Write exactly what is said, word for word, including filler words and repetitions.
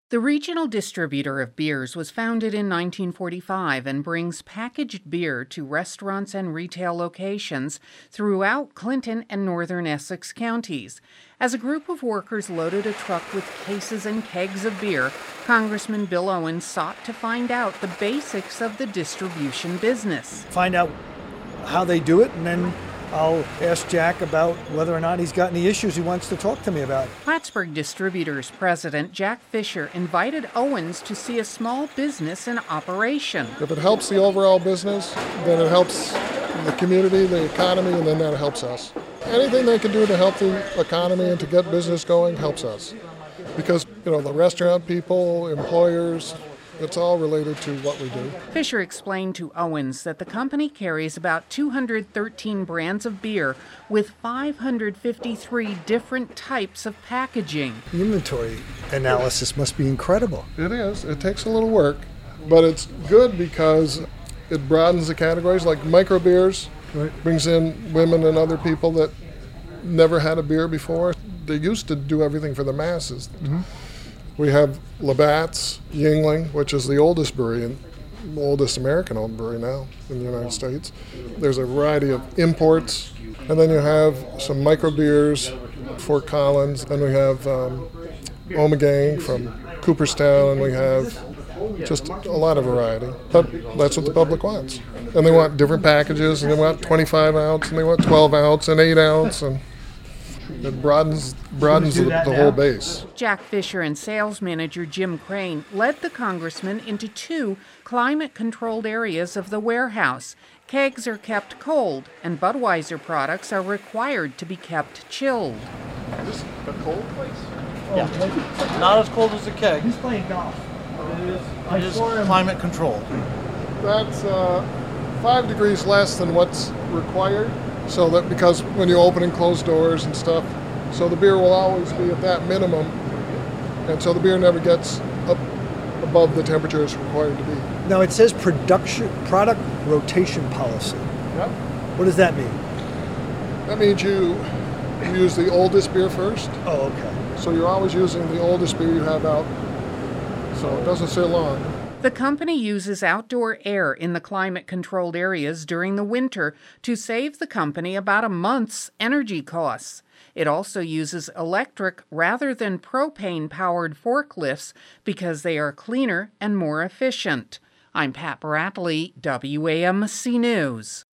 The regional distributor of beers was founded in nineteen forty-five and brings packaged beer to restaurants and retail locations throughout Clinton and northern Essex counties. As a group of workers loaded a truck with cases and kegs of beer, Congressman Bill Owens sought to find out the basics of the distribution business. Find out how they do it, and then I'll ask Jack about whether or not he's got any issues he wants to talk to me about. Plattsburgh Distributors President Jack Fisher invited Owens to see a small business in operation. If it helps the overall business, then it helps the community, the economy, and then that helps us. Anything they can do to help the economy and to get business going helps us. Because, you know, the restaurant people, employers, it's all related to what we do. Fisher explained to Owens that the company carries about two hundred thirteen brands of beer with five hundred fifty-three different types of packaging. The inventory analysis must be incredible. It is. It takes a little work, but it's good because it broadens the categories. Like micro beers, Right. brings in women and other people that never had a beer before. They used to do everything for the masses. Mm-hmm. We have Labatt's Yuengling, which is the oldest brewery, and oldest American-owned brewery now in the United States. There's a variety of imports, and then you have some micro beers, Fort Collins, and we have um, Ommegang from Cooperstown, and we have just a lot of variety. But that's what the public wants. And they want different packages, and they want twenty-five ounce, and they want twelve ounce, and eight ounce, and it broadens broadens the, the whole base. Jack Fisher and sales manager Jim Crane led the congressman into two climate-controlled areas of the warehouse. Kegs are kept cold, and Budweiser products are required to be kept chilled. Is this a cold place? Yeah, not as cold as a keg. He's playing golf. It is climate controlled. That's uh, five degrees less than what's required. So that because when you open and close doors and stuff, so the beer will always be at that minimum, and so the beer never gets up above the temperature it's required to be. Now it says production product rotation policy. Yep. What does that mean? That means you use the oldest beer first. Oh, okay. So you're always using the oldest beer you have out, so it doesn't sit long. The company uses outdoor air in the climate-controlled areas during the winter to save the company about a month's energy costs. It also uses electric rather than propane-powered forklifts because they are cleaner and more efficient. I'm Pat Bradley, W A M C News.